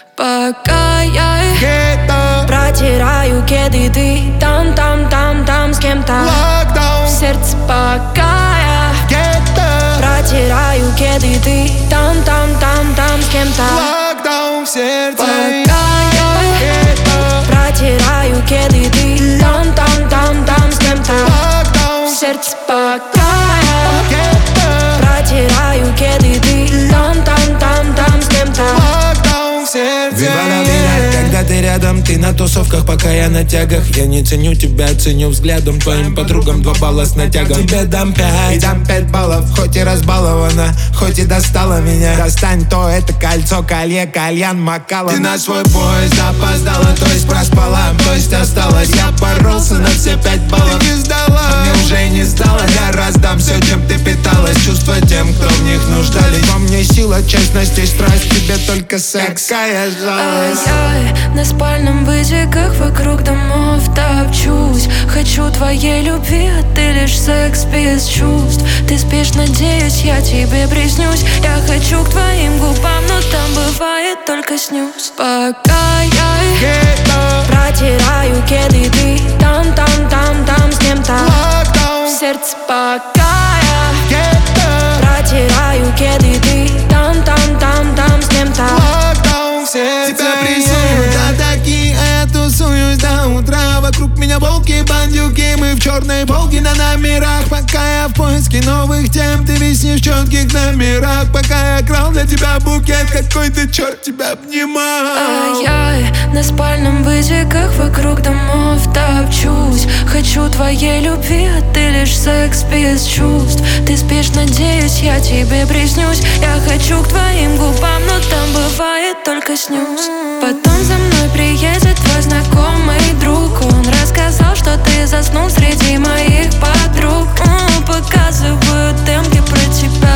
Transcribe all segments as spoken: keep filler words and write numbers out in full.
Пока я Гетто, протираю кеды, ты там, там, там, там с кем-то. локдаун, В сердце пока я гетто, протираю кеды, ты там, там, там, там с кем-то. локдаун в сердце. Пока я Гетто, протираю кеды, ты там, там, там, там с кем-то. локдаун, В сердце пока я гетто, протираю кеды, ты там, там, там, там с кем-то. локдаун в сердце. Вивана меня, когда ты рядом, ты на тусовках, пока я на тягах. Я не ценю тебя, ценю взглядом, твоим подругам два балла с натягом. Тебе дам пять, и дам пять баллов, хоть и разбалована, хоть и достала меня. Достань то, это кольцо, колье, кальян, макалом. Ты на свой поезд опоздала, то есть проспала, то есть осталась. Я боролся на все пять баллов, Ты не сдала, а мне уже не стало. Я раздам все, чем ты питалась, чувства тем, кто в них нуждались. Во мне сила, честность и страсть, тебе только секс. Какая жалость. Я на спальном бытиках вокруг домов топчусь. Хочу твоей любви, а ты лишь секс без чувств. Ты спишь, надеюсь, я тебе приснюсь. Я хочу к твоим губам, но там бывает только снюс. Пока я гетто, протираю кеды, ты там, там, там, там с кем-то. локдаун, В сердце пока я гетто, протираю кеды, ты там, там, там, там с кем-то. локдаун в сердце. Тебя прессуют атаки, а я тусуюсь до утра. Вокруг меня волки, бандюки, мы в черной волге на номерах. Пока я в поиске новых тем, ты виснешь в четких номерах. Пока я крал для тебя букет, какой ты черт тебя обнимал. А я на спальном бытиках вокруг домов топчусь. Хочу твоей любви, а ты лишь секс без чувств. Ты спишь, надеюсь, я тебе приснюсь. Я хочу к твоим губам, но там бывает только снюс. Потом за мной приедет твой знакомый друг. Он рассказал, что ты заснул среди моих подруг. М, Показывают демки про тебя,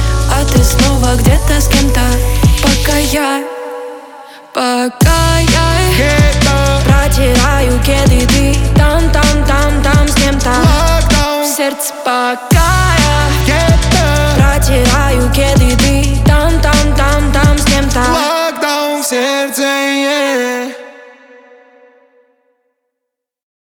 а ты снова где-то с кем-то. Пока я Пока я Гетто, протираю кеды, ты там, там, там, там с кем-то. локдаун, В сердце пока